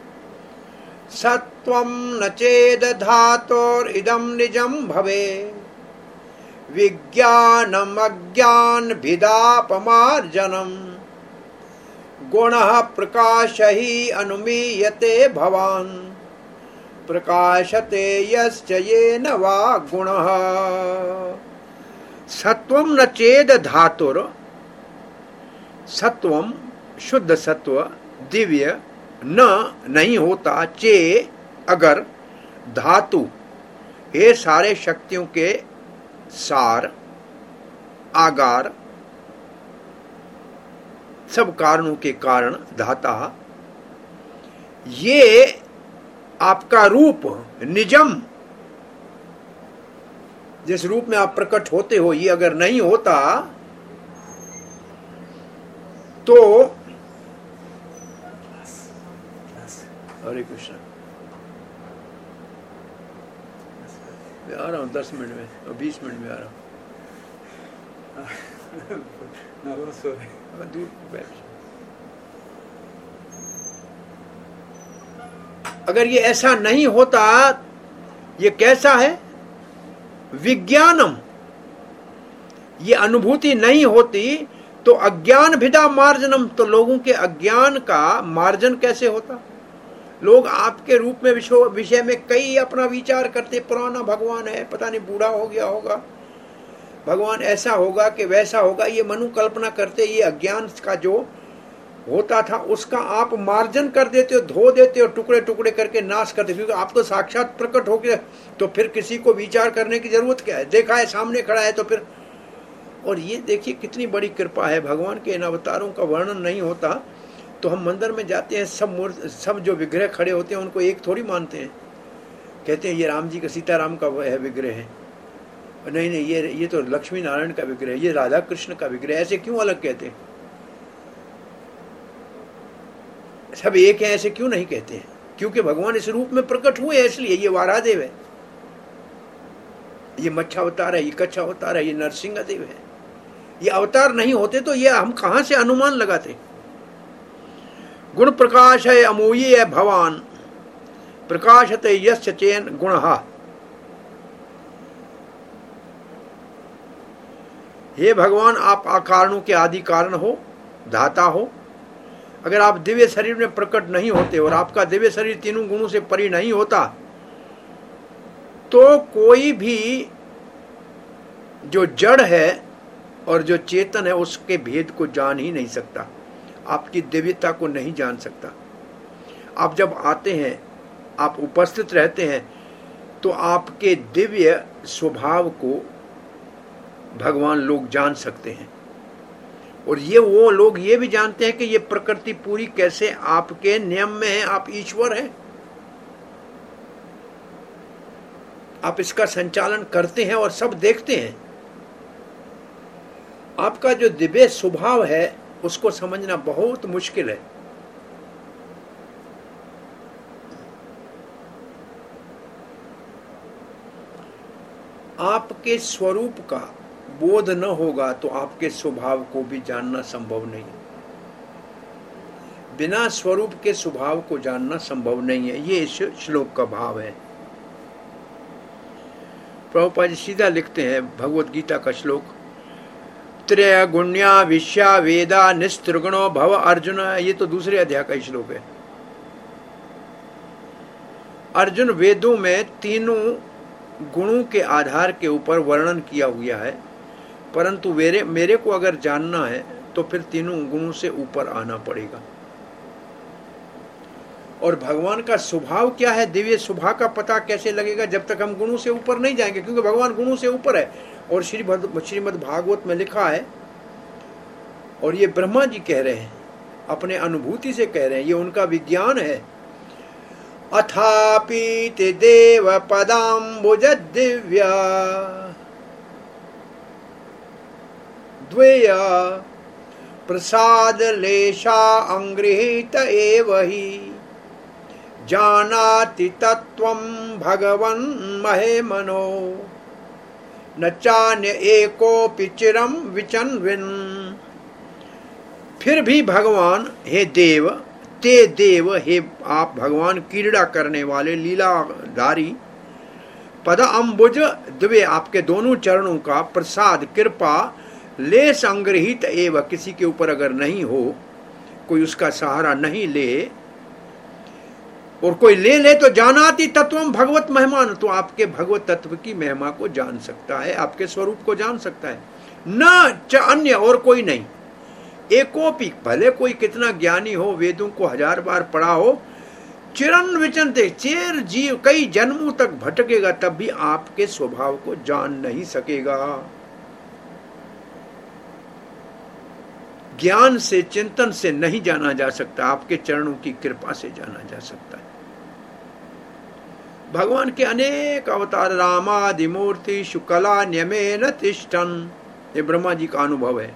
सत्वं न चेद धातोर इदम निजम भवे विज्ञानम अज्ञान भिदापमार्जनम गुणः प्रकाश ही अनुमीयते भवान प्रकाशते यश्च येन वा गुणः। सत्वं न चेद धातुर, सत्वम शुद्ध सत्व दिव्य, न नहीं होता, चे अगर, धातु ये सारे शक्तियों के सार, आगार, सब कारणों के कारण, धाता, ये आपका रूप निजम, जिस रूप में आप प्रकट होते हो, ये अगर नहीं होता तो हरे कृष्ण, मैं आ रहा हूँ दस मिनट में और बीस मिनट में आ रहा हूँ। दूर बैठ। अगर ये ऐसा नहीं होता, ये कैसा है? विज्ञानम, ये अनुभूति नहीं होती तो अज्ञान भिदा मार्जनम, तो लोगों के अज्ञान का मार्जन कैसे होता? लोग आपके रूप में विषय में कई अपना विचार करते, पुराना भगवान है, पता नहीं बूढ़ा हो गया होगा, भगवान ऐसा होगा कि वैसा होगा, ये मनु कल्पना करते। ये अज्ञान का जो होता था उसका आप मार्जन कर देते हो, धो देते हो, टुकड़े टुकड़े करके नाश करते, क्योंकि आप तो साक्षात प्रकट हो गए। तो फिर किसी को विचार करने की जरूरत क्या है? देखा है, सामने खड़ा है, तो फिर और ये देखिए कितनी बड़ी कृपा है, भगवान के इन अवतारों का वर्णन नहीं होता तो हम मंदिर में जाते हैं, सब मूर्त सब जो विग्रह खड़े होते हैं उनको एक थोड़ी मानते हैं, कहते हैं ये राम जी का, सीताराम का है विग्रह है, नहीं नहीं ये ये तो लक्ष्मी नारायण का विग्रह है, ये राधा कृष्ण का विग्रह, ऐसे क्यों अलग कहते हैं? सब एक है ऐसे क्यों नहीं कहते हैं? क्योंकि भगवान इस रूप में प्रकट हुए हैं, इसलिए ये वारादेव है, ये मच्छावतार है, ये कच्छावतार है, ये नरसिंह देव है। ये अवतार नहीं होते तो ये हम कहां से अनुमान लगाते? गुण प्रकाश है अमूल्य है भवान, प्रकाशते यस्य चेन गुणः। हे भगवान, आप अकारणों के आदि कारण हो, दाता हो। अगर आप दिव्य शरीर में प्रकट नहीं होते और आपका दिव्य शरीर तीनों गुणों से परि नहीं होता तो कोई भी जो जड़ है और जो चेतन है उसके भेद को जान ही नहीं सकता, आपकी दिव्यता को नहीं जान सकता। आप जब आते हैं, आप उपस्थित रहते हैं तो आपके दिव्य स्वभाव को भगवान लोग जान सकते हैं। और ये वो लोग ये भी जानते हैं कि ये प्रकृति पूरी कैसे आपके नियम में है, आप ईश्वर हैं, आप इसका संचालन करते हैं और सब देखते हैं। आपका जो दिव्य स्वभाव है उसको समझना बहुत मुश्किल है। आपके स्वरूप का बोध न होगा तो आपके स्वभाव को भी जानना संभव नहीं है। बिना स्वरूप के स्वभाव को जानना संभव नहीं है। ये इस श्लोक का भाव है। प्रभुपाद जी सीधा लिखते हैं भगवत गीता का श्लोक, त्रय गुण्या विश्या वेदा निस्त्रिगुणो भव अर्जुन। ये तो दूसरे अध्याय का श्लोक है। अर्जुन, वेदों में तीनों गुणों के आधार के ऊपर वर्णन किया हुआ है, परंतु मेरे मेरे को अगर जानना है तो फिर तीनों गुणों से ऊपर आना पड़ेगा। और भगवान का स्वभाव क्या है, दिव्य स्वभाव का पता कैसे लगेगा जब तक हम गुणों से ऊपर नहीं जाएंगे, क्योंकि भगवान गुणों से ऊपर है। और श्री श्रीमद् भागवत में लिखा है, और ये ब्रह्मा जी कह रहे हैं, अपने अनुभूति से कह रहे हैं, ये उनका विज्ञान है। अथापि ते देव पदाम्बुज दिव्या द्वया प्रसाद लेशा अंगृहीत एव हि जानाति तत्त्वं भगवन् महेमनो न चान्य एकोऽपि चिरं विचन्विन्। फिर भी भगवान, हे देव, ते देव, हे आप भगवान क्रीड़ा करने वाले लीलाधारी, पद अम्बुज द्वे, आपके दोनों चरणों का प्रसाद कृपा ले संग्रहित एव, किसी के ऊपर अगर नहीं हो, कोई उसका सहारा नहीं ले, और कोई ले ले तो जानाति तत्वम भगवत महिमान, तो आपके भगवत तत्व की महिमा को जान सकता है, आपके स्वरूप को जान सकता है। न च अन्य, और कोई नहीं। एकोपी, भले कोई कितना ज्ञानी हो, वेदों को हजार बार पढ़ा हो, चिरन विचनते, चेर जीव कई जन्मों तक भटकेगा तब भी आपके स्वभाव को जान नहीं सकेगा। ज्ञान से, चिंतन से नहीं जाना जा सकता, आपके चरणों की कृपा से जाना जा सकता है। भगवान के अनेक अवतार, रामादि मूर्ति शुक्ला न्यमेन तिष्ठन्, ये ब्रह्मा जी का अनुभव है।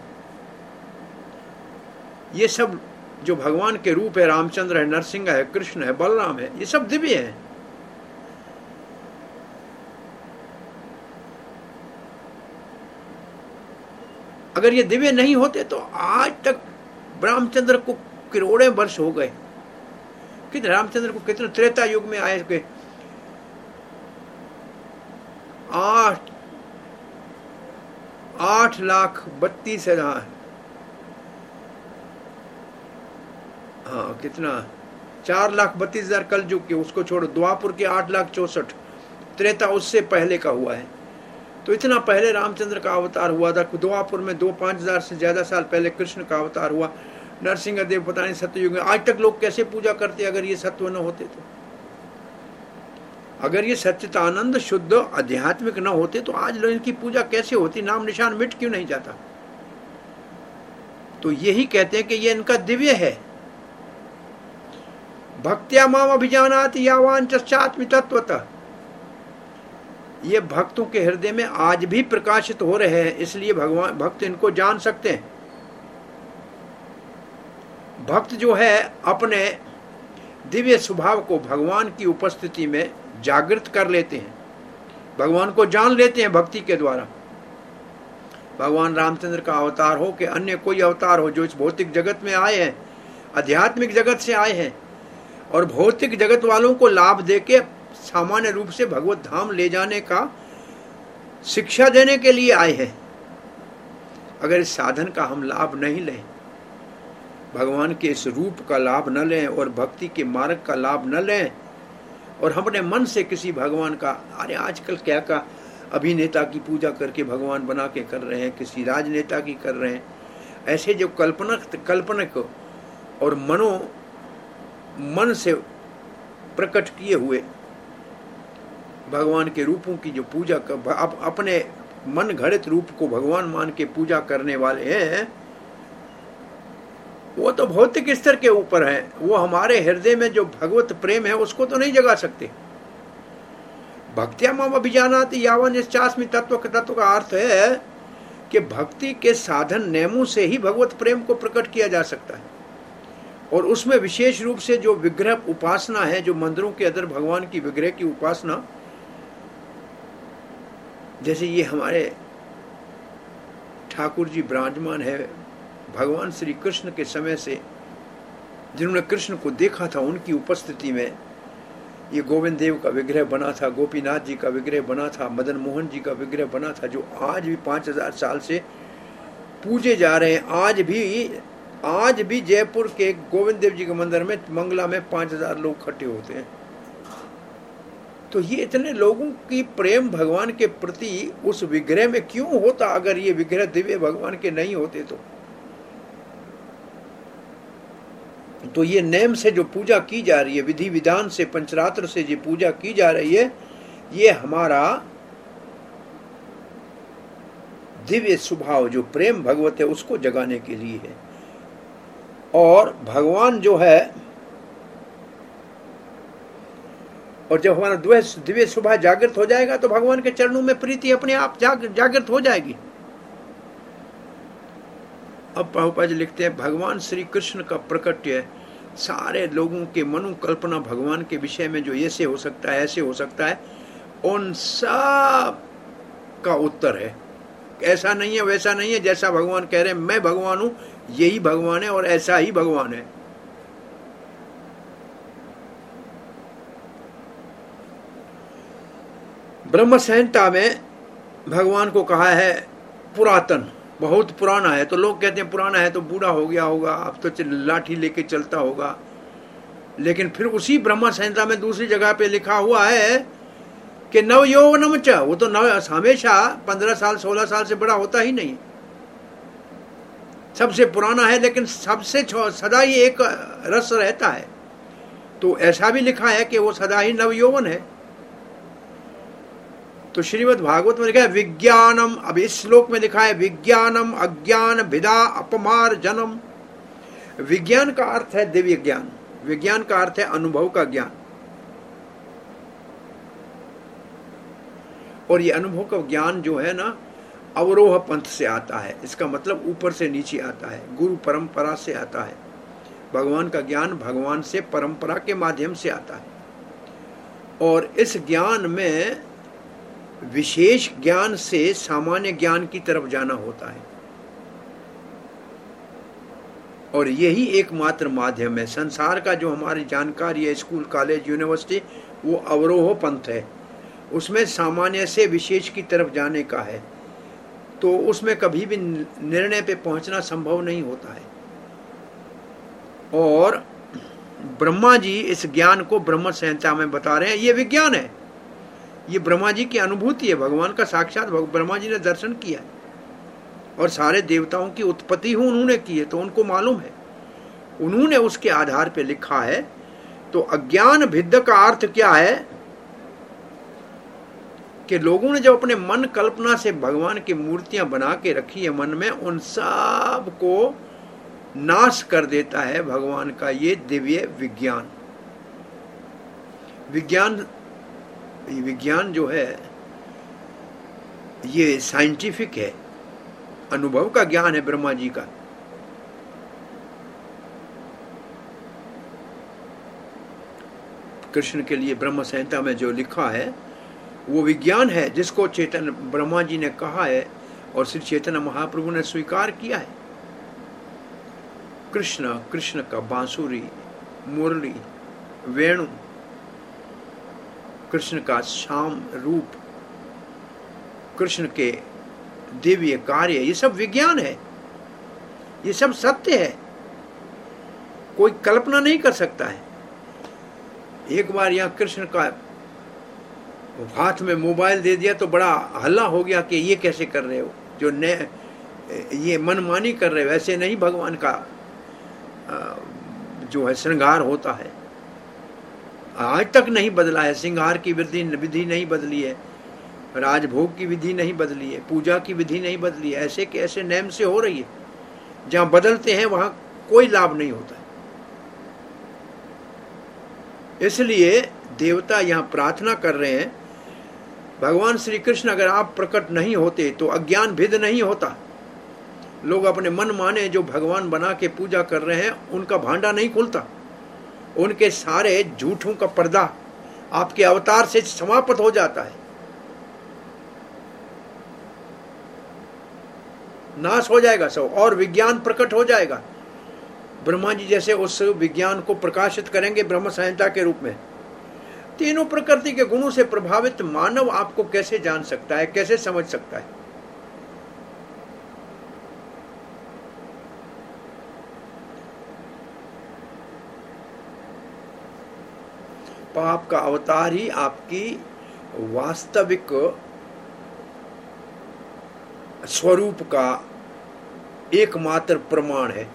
ये सब जो भगवान के रूप है, रामचंद्र है, नरसिंह है, कृष्ण है, बलराम है, ये सब दिव्य है। अगर ये दिव्य नहीं होते तो आज तक रामचंद्र को करोड़ों वर्ष हो गए। कितने रामचंद्र को कितने त्रेता युग में आए के आठ आठ लाख बत्तीस हजार हाँ कितना चार लाख बत्तीस हजार कल युग के, उसको छोड़ो, द्वापुर के आठ लाख चौसठ, त्रेता उससे पहले का हुआ है। तो इतना पहले रामचंद्र का अवतार हुआ था। द्वापुर में दो पांच हजार से ज्यादा साल पहले कृष्ण का अवतार हुआ। नरसिंह देव पता नहीं सत्ययुग में। आज तक लोग कैसे पूजा करते अगर ये सत्व न होते तो? अगर ये सच्चिदानंद शुद्ध आध्यात्मिक न होते तो आज लोग इनकी पूजा कैसे होती, नाम निशान मिट क्यों नहीं जाता। तो यही कहते हैं कि ये इनका दिव्य है। भक्त्या माम अभिजानाति यावान चात्म तत्वतः, ये भक्तों के हृदय में आज भी प्रकाशित हो रहे हैं, इसलिए भगवान भक्त इनको जान सकते हैं। भक्त जो है अपने दिव्य स्वभाव को भगवान की उपस्थिति में जागृत कर लेते हैं, भगवान को जान लेते हैं भक्ति के द्वारा। भगवान रामचंद्र का अवतार हो कि अन्य कोई अवतार हो, जो इस भौतिक जगत में आए हैं, आध्यात्मिक जगत से आए हैं और भौतिक जगत वालों को लाभ देके सामान्य रूप से भगवत धाम ले जाने का शिक्षा देने के लिए आए हैं। अगर इस साधन का हम लाभ नहीं लें, भगवान के इस रूप का लाभ न लें और भक्ति के मार्ग का लाभ न लें, और हम अपने मन से किसी भगवान का, अरे आजकल क्या का अभिनेता की पूजा करके भगवान बना के कर रहे हैं, किसी राजनेता की कर रहे हैं, ऐसे जो कल्पनक कल्पनक और मनो मन से प्रकट किए हुए भगवान के रूपों की जो पूजा कर, अप, अपने मन घड़ित रूप को भगवान मान के पूजा करने वाले हैं, वो तो भौतिक स्तर के ऊपर है। वो हमारे हृदय में जो भगवत प्रेम है उसको तो नहीं जगा सकते। भक्त्या माम अभिजानाति यावन चास्मि तत्व का तत्व का अर्थ है कि भक्ति के साधन नेमों से ही भगवत प्रेम को प्रकट किया जा सकता है, और उसमें विशेष रूप से जो विग्रह उपासना है, जो मंदिरों के अंदर भगवान की विग्रह की उपासना, जैसे ये हमारे ठाकुर जी विराजमान है, भगवान श्री कृष्ण के समय से जिन्होंने कृष्ण को देखा था, उनकी उपस्थिति में ये गोविंद देव का विग्रह बना था, गोपीनाथ जी का विग्रह बना था, मदन मोहन जी का विग्रह बना था, जो आज भी पांच हजार साल से पूजे जा रहे हैं। आज भी आज भी जयपुर के गोविंद देव जी के मंदिर में मंगला में पांच हजार लोग इकट्ठे होते हैं। तो ये इतने लोगों की प्रेम भगवान के प्रति उस विग्रह में क्यों होता, अगर ये विग्रह दिव्य भगवान के नहीं होते तो तो ये नेम से जो पूजा की जा रही है, विधि विधान से, पंचरात्र से जो पूजा की जा रही है, ये हमारा दिव्य स्वभाव जो प्रेम भगवत है उसको जगाने के लिए है। और भगवान जो है, और जब हमारा दिव्य स्वभाव जागृत हो जाएगा तो भगवान के चरणों में प्रीति अपने आप जाग, जागृत हो जाएगी। अब प्रभुपाद जी लिखते हैं, भगवान श्री कृष्ण का प्रकट्य सारे लोगों के मनोकल्पना भगवान के विषय में जो ऐसे हो सकता है, ऐसे हो सकता है, उन सब का उत्तर है। ऐसा नहीं है, वैसा नहीं है, जैसा भगवान कह रहे हैं मैं भगवान हूं, यही भगवान है और ऐसा ही भगवान है। ब्रह्म संहिता में भगवान को कहा है पुरातन, बहुत पुराना है। तो लोग कहते हैं पुराना है तो बूढ़ा हो गया होगा, अब तो लाठी लेके चलता होगा। लेकिन फिर उसी ब्रह्म संहिता में दूसरी जगह पे लिखा हुआ है कि नव यौवनम च, वो तो नव हमेशा पंद्रह साल सोलह साल से बड़ा होता ही नहीं, सबसे पुराना है, लेकिन सबसे सदा ही एक रस रहता है। तो ऐसा भी लिखा है कि वो सदा ही नव यौवन है। तो श्रीमद् भागवत में लिखा है विज्ञानम, अब इस श्लोक में लिखा है विज्ञानम अज्ञान भिदा अपमार जनम। विज्ञान का अर्थ है दिव्य ज्ञान, विज्ञान का अर्थ है अनुभव का ज्ञान, और ये अनुभव का ज्ञान जो है ना अवरोह पंथ से आता है। इसका मतलब ऊपर से नीचे आता है, गुरु परंपरा से आता है। भगवान का ज्ञान भगवान से परंपरा के माध्यम से आता है, और इस ज्ञान में विशेष ज्ञान से सामान्य ज्ञान की तरफ जाना होता है, और यही एकमात्र माध्यम है। संसार का जो हमारी जानकारी है, स्कूल कॉलेज यूनिवर्सिटी, वो अवरोह पंथ है, उसमें सामान्य से विशेष की तरफ जाने का है। तो उसमें कभी भी निर्णय पे पहुंचना संभव नहीं होता है। और ब्रह्मा जी इस ज्ञान को ब्रह्म संहिता में बता रहे हैं, ये विज्ञान है, ये ब्रह्मा जी की अनुभूति है, भगवान का साक्षात ब्रह्मा जी ने दर्शन किया है, और सारे देवताओं की उत्पत्ति ही उन्होंने की है, तो उनको मालूम है, उन्होंने उसके आधार पे लिखा है। तो अज्ञान भिद्ध का अर्थ क्या है कि लोगों ने जो अपने मन कल्पना से भगवान की मूर्तियां बना के रखी है मन में, उन सब को नाश कर देता है भगवान का ये दिव्य विज्ञान। विज्ञान विज्ञान जो है ये साइंटिफिक है, अनुभव का ज्ञान है ब्रह्मा जी का। कृष्ण के लिए ब्रह्म संहिता में जो लिखा है वो विज्ञान है, जिसको चेतन ब्रह्मा जी ने कहा है और श्री चैतन्य महाप्रभु ने स्वीकार किया है। कृष्ण कृष्ण का बांसुरी, मुरली, वेणु, कृष्ण का श्याम रूप, कृष्ण के दिव्य कार्य, ये सब विज्ञान है, ये सब सत्य है, कोई कल्पना नहीं कर सकता है। एक बार यहाँ कृष्ण का हाथ में मोबाइल दे दिया तो बड़ा हल्ला हो गया कि ये कैसे कर रहे हो, जो ने ये मनमानी कर रहे हो, ऐसे नहीं भगवान का जो है श्रृंगार होता है। आज तक नहीं बदला है, श्रृंगार की विधि विधि नहीं बदली है, राजभोग की विधि नहीं बदली है, पूजा की विधि नहीं बदली है, ऐसे के ऐसे नेम से हो रही है। जहाँ बदलते हैं वहाँ कोई लाभ नहीं होता है। इसलिए देवता यहाँ प्रार्थना कर रहे हैं, भगवान श्री कृष्ण अगर आप प्रकट नहीं होते तो अज्ञान भिद नहीं होता। लोग अपने मन माने जो भगवान बना के पूजा कर रहे हैं उनका भांडा नहीं खुलता, उनके सारे झूठों का पर्दा आपके अवतार से समाप्त हो जाता है, नाश हो जाएगा सब, और विज्ञान प्रकट हो जाएगा। ब्रह्मा जी जैसे उस विज्ञान को प्रकाशित करेंगे ब्रह्म संहिता के रूप में। तीनों प्रकृति के गुणों से प्रभावित मानव आपको कैसे जान सकता है, कैसे समझ सकता है? पाप का अवतार ही आपकी वास्तविक स्वरूप का एकमात्र प्रमाण है।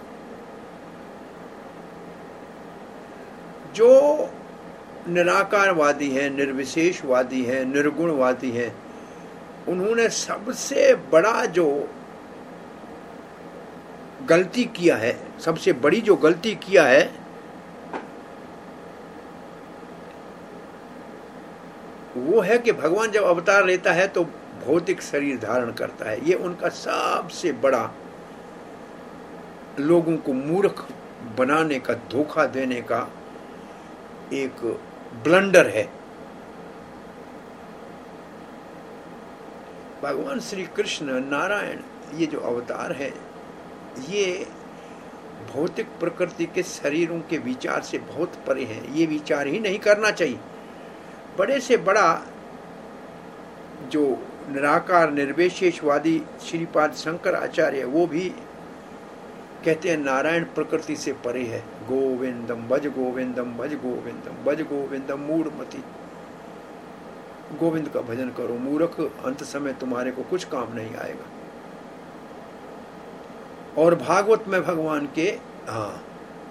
जो निराकारवादी हैं, निर्विशेषवादी हैं, निर्गुणवादी हैं, उन्होंने सबसे बड़ा जो गलती किया है, सबसे बड़ी जो गलती किया है वो है कि भगवान जब अवतार लेता है तो भौतिक शरीर धारण करता है। ये उनका सबसे बड़ा लोगों को मूर्ख बनाने का, धोखा देने का एक ब्लंडर है। भगवान श्री कृष्ण नारायण ये जो अवतार है ये भौतिक प्रकृति के शरीरों के विचार से बहुत परे हैं। ये विचार ही नहीं करना चाहिए। बड़े से बड़ा जो निराकार निर्विशेषवादी श्रीपाद शंकर आचार्य, वो भी कहते हैं नारायण प्रकृति से परे है। गोविंदम भज गोविंदम भज गोविंदम भज गोविंदम मूढ़मति, गोविंद का भजन करो मूर्ख, अंत समय तुम्हारे को कुछ काम नहीं आएगा। और भागवत में भगवान के हाँ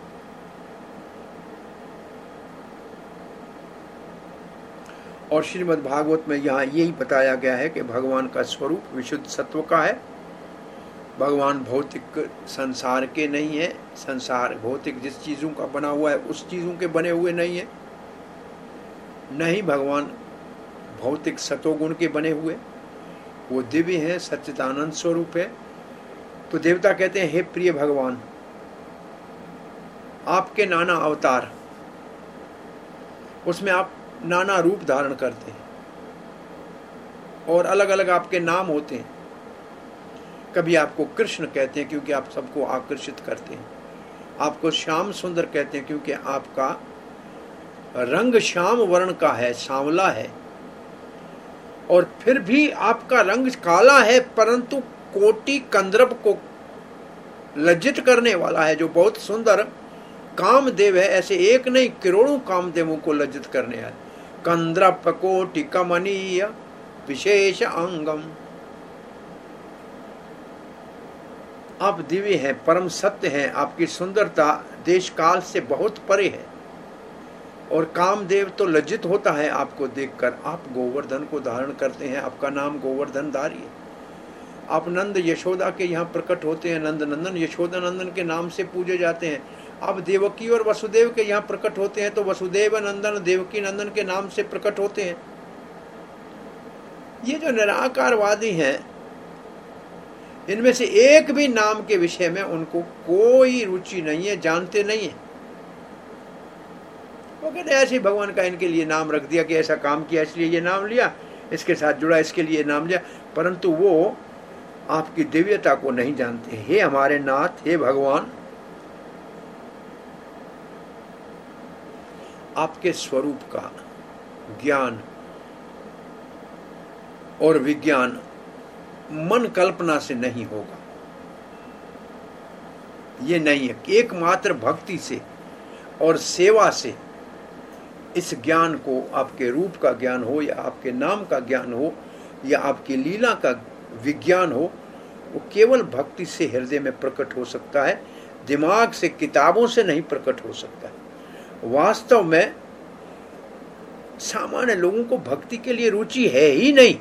और श्रीमद् भागवत में यहाँ यही बताया गया है कि भगवान का स्वरूप विशुद्ध सत्व का है। भगवान भौतिक संसार के नहीं है। संसार भौतिक जिस चीज़ों का बना हुआ है उस चीज़ों के बने हुए नहीं है। नहीं भगवान भौतिक सतोगुण के बने हुए, वो दिव्य है, सच्चिदानंद स्वरूप है। तो देवता कहते हैं हे प्रिय भगवान, आपके नाना अवतार, उसमें आप नाना रूप धारण करते हैं और अलग अलग आपके नाम होते हैं। कभी आपको कृष्ण कहते हैं क्योंकि आप सबको आकर्षित करते हैं। आपको श्याम सुंदर कहते हैं क्योंकि आपका रंग श्याम वर्ण का है, सांवला है। और फिर भी आपका रंग काला है, परंतु कोटि कंदर्प को लज्जित करने वाला है, जो बहुत सुंदर कामदेव है। ऐसे एक नहीं करोड़ों कामदेवों को लज्जित करने वाला। कंदर्प कोटि कमनीय विशेष अंगम, आप दिव्य हैं, परम सत्य हैं। आपकी सुंदरता देश काल से बहुत परे है। और कामदेव तो लज्जित होता है आपको देखकर। आप गोवर्धन को धारण करते हैं, आपका नाम गोवर्धन धारी है। आप नंद यशोदा के यहाँ प्रकट होते हैं, नंद नंदन यशोदा नंदन के नाम से पूजे जाते हैं। आप देवकी और वसुदेव के यहाँ प्रकट होते हैं तो वसुदेव नंदन देवकी नंदन के नाम से प्रकट होते हैं। ये जो निराकारवादी हैं, इनमें से एक भी नाम के विषय में उनको कोई रुचि नहीं है, जानते नहीं है। वो कहते ऐसे ही भगवान का इनके लिए नाम रख दिया कि ऐसा काम किया इसलिए ये नाम लिया, इसके साथ जुड़ा इसके लिए नाम लिया, परंतु वो आपकी दिव्यता को नहीं जानते। हे हमारे नाथ, हे भगवान, आपके स्वरूप का ज्ञान और विज्ञान मन कल्पना से नहीं होगा। ये नहीं है कि एकमात्र भक्ति से और सेवा से इस ज्ञान को, आपके रूप का ज्ञान हो या आपके नाम का ज्ञान हो या आपकी लीला का विज्ञान हो, वो केवल भक्ति से हृदय में प्रकट हो सकता है, दिमाग से, किताबों से नहीं प्रकट हो सकता है। वास्तव में सामान्य लोगों को भक्ति के लिए रुचि है ही नहीं।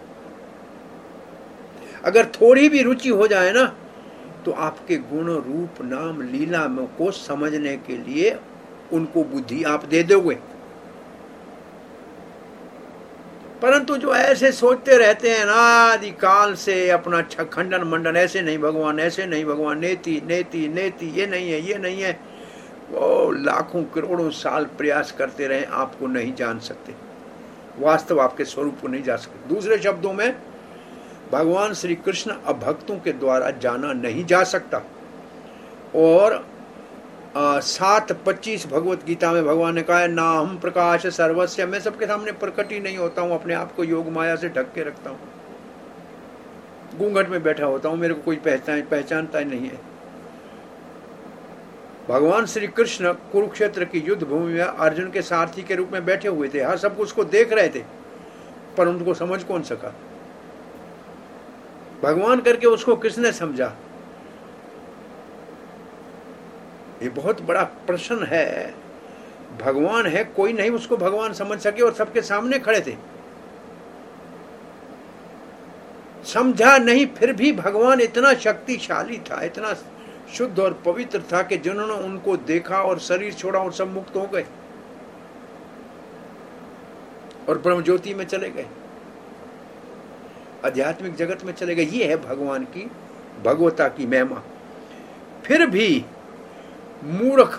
अगर थोड़ी भी रुचि हो जाए ना, तो आपके गुण रूप नाम लीला में को समझने के लिए उनको बुद्धि आप दे दोगे। परंतु जो ऐसे सोचते रहते हैं ना आदि काल से, अपना खंडन मंडन, ऐसे नहीं भगवान, ऐसे नहीं भगवान, नेति नेति नेति, ये नहीं है, ये नहीं है, वो लाखों करोड़ों साल प्रयास करते रहे, आपको नहीं जान सकते, वास्तव आपके स्वरूप को नहीं जान सकते। दूसरे शब्दों में, भगवान श्री कृष्ण अभक्तों के द्वारा जाना नहीं जा सकता। और सात पच्चीस भगवत गीता में भगवान ने कहा है, ना हम प्रकाश सर्वस्व, मैं सबके सामने प्रकट ही नहीं होता हूँ, अपने आप को योग माया से ढक के रखता हूँ, घूंघट में बैठा होता हूँ, मेरे को कोई पहचान पहचानता ही नहीं है। भगवान श्री कृष्ण कुरुक्षेत्र की युद्ध भूमि में अर्जुन के सारथी के रूप में बैठे हुए थे। हर सब उसको देख रहे थे, पर उनको समझ कौन सका। भगवान करके उसको किसने समझा? ये बहुत बड़ा प्रश्न है। भगवान है, कोई नहीं उसको भगवान समझ सके, और सबके सामने खड़े थे, समझा नहीं। फिर भी भगवान इतना शक्तिशाली था, इतना शुद्ध और पवित्र था कि जिन्होंने उनको देखा और शरीर छोड़ा और सब मुक्त हो गए और ब्रह्म ज्योति में चले गए, आध्यात्मिक जगत में चले गए। ये है भगवान की भगवता की महिमा। फिर भी मूर्ख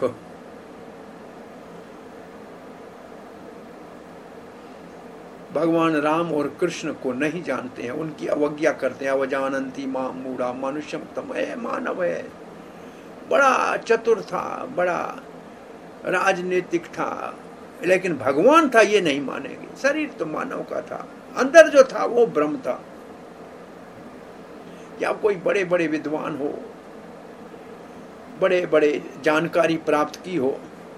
भगवान राम और कृष्ण को नहीं जानते हैं, उनकी अवज्ञा करते हैं। अवजानंती मां मूढ़ा मनुष्यम तम, है मानव है, बड़ा चतुर था, बड़ा राजनीतिक था, लेकिन भगवान था ये नहीं मानेंगे। शरीर तो मानव का था, अंदर जो था वो ब्रह्म था। या कोई बड़े बड़े विद्वान हो, बड़े बड़े जानकारी प्राप्त की हो,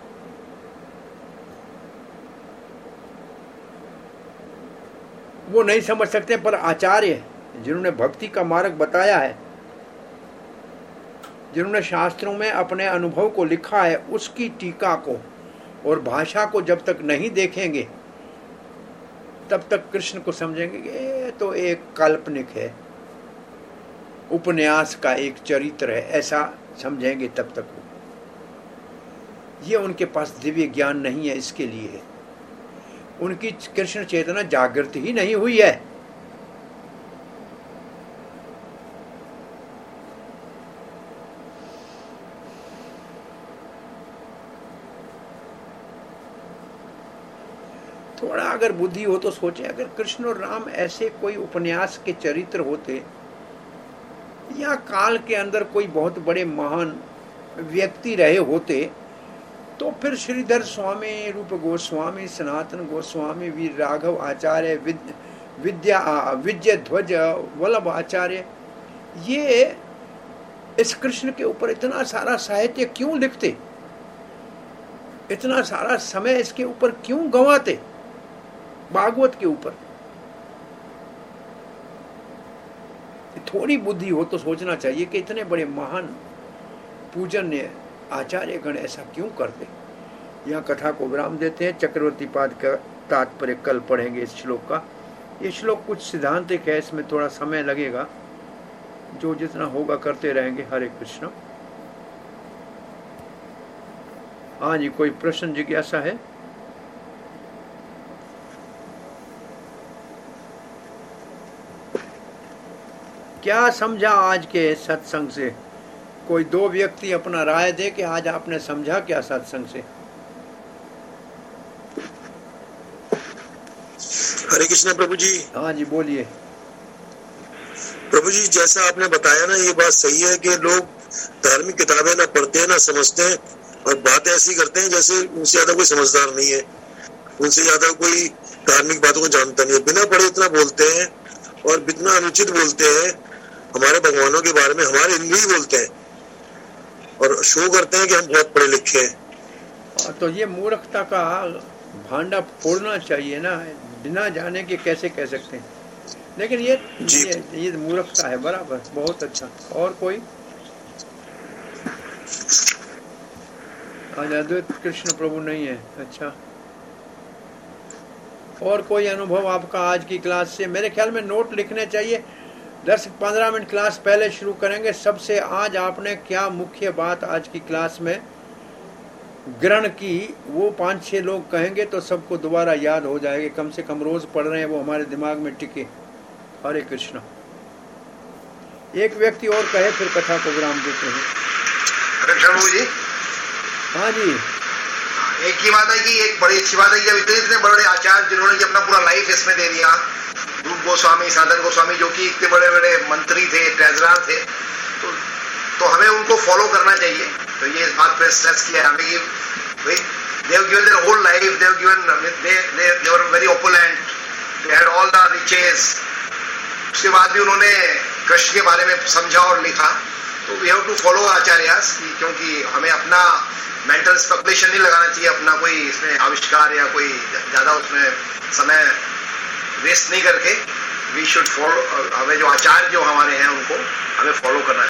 वो नहीं समझ सकते। पर आचार्य जिन्होंने भक्ति का मार्ग बताया है, जिन्होंने शास्त्रों में अपने अनुभव को लिखा है, उसकी टीका को और भाषा को जब तक नहीं देखेंगे तब तक कृष्ण को समझेंगे कि ये तो एक काल्पनिक है, उपन्यास का एक चरित्र है, ऐसा समझेंगे तब तक वो। ये उनके पास दिव्य ज्ञान नहीं है, इसके लिए है। उनकी कृष्ण चेतना जागृत ही नहीं हुई है। थोड़ा अगर बुद्धि हो तो सोचे, अगर कृष्ण और राम ऐसे कोई उपन्यास के चरित्र होते, या काल के अंदर कोई बहुत बड़े महान व्यक्ति रहे होते, तो फिर श्रीधर स्वामी, रूप गोस्वामी, सनातन गोस्वामी, वीर राघव आचार्य, विद, विद्या विजय ध्वज वल्लभ आचार्य, ये इस कृष्ण के ऊपर इतना सारा साहित्य क्यों लिखते, इतना सारा समय इसके ऊपर क्यों गंवाते, भागवत के ऊपर? थोड़ी बुद्धि हो तो सोचना चाहिए कि इतने बड़े महान पूजनीय आचार्य गण ऐसा क्यों करते। यहाँ कथा को विराम देते हैं। चक्रवर्ती पाद का तात्पर्य कल पढ़ेंगे इस श्लोक का। ये श्लोक कुछ सिद्धांतिक है, इसमें थोड़ा समय लगेगा, जो जितना होगा करते रहेंगे। हरे कृष्ण। हाँ जी, कोई प्रश्न जिज्ञासा है? क्या समझा आज के सत्संग से? कोई दो व्यक्ति अपना राय दे कि आज आपने समझा क्या सत्संग से? हरे कृष्ण प्रभु जी। हाँ जी, बोलिए। प्रभु जी, जैसा आपने बताया ना, ये बात सही है कि लोग धार्मिक किताबें ना पढ़ते हैं ना समझते हैं, और बातें ऐसी करते हैं जैसे उनसे ज्यादा कोई समझदार नहीं है, उनसे ज्यादा कोई धार्मिक बातों को जानता नहीं है। बिना पढ़े इतना बोलते हैं और इतना अनुचित बोलते हैं हमारे भगवानों के बारे में, हमारे हिंदू ही बोलते हैं और शो करते हैं कि हम बहुत पढ़े लिखे हैं। तो ये मूर्खता का भांडा फोड़ना चाहिए ना, बिना जाने के कैसे कह सकते हैं। लेकिन ये ये, ये मूर्खता है। बराबर, बहुत अच्छा। और कोई? आज अद्वैत कृष्ण प्रभु नहीं है। अच्छा, और कोई अनुभव आपका आज की क्लास से? मेरे ख्याल में नोट लिखने चाहिए। दस पंद्रह मिनट क्लास पहले शुरू करेंगे। सबसे आज आपने क्या मुख्य बात आज की क्लास में ग्रहण की, वो पांच छह लोग कहेंगे तो सबको दोबारा याद हो जाएगा। कम से कम रोज पढ़ रहे हैं, वो हमारे दिमाग में टिके। हरे कृष्ण। एक व्यक्ति और कहे, फिर कथा को विराम देते हैं। प्रभु जी। हाँ जी। एक ही बात है कि एक बड़ी अच्छी बात है कि अभी इतने बड़े आचार्य जिन्होंने कि अपना पूरा लाइफ इसमें दे दिया, रूप गोस्वामी, साधन गोस्वामी, जो कि इतने बड़े बड़े मंत्री थे, ट्रेजरर थे, तो तो हमें उनको फॉलो करना चाहिए। तो ये इस बात पे स्ट्रेस किया हमें कि भाई they have given their whole life, they have given, they they they were very opulent, they had all the riches। उसके बाद भी उन्होंने कृष्ण के बारे में समझा और लिखा। तो we have to follow acharyas, क्योंकि हमें अपना मेंटल स्पेकुलेशन नहीं लगाना चाहिए, अपना कोई इसमें आविष्कार या कोई ज्यादा उसमें समय वेस्ट नहीं करके वी शुड फॉलो। हमें जो आचार्य जो हमारे हैं उनको हमें फॉलो करना चाहिए।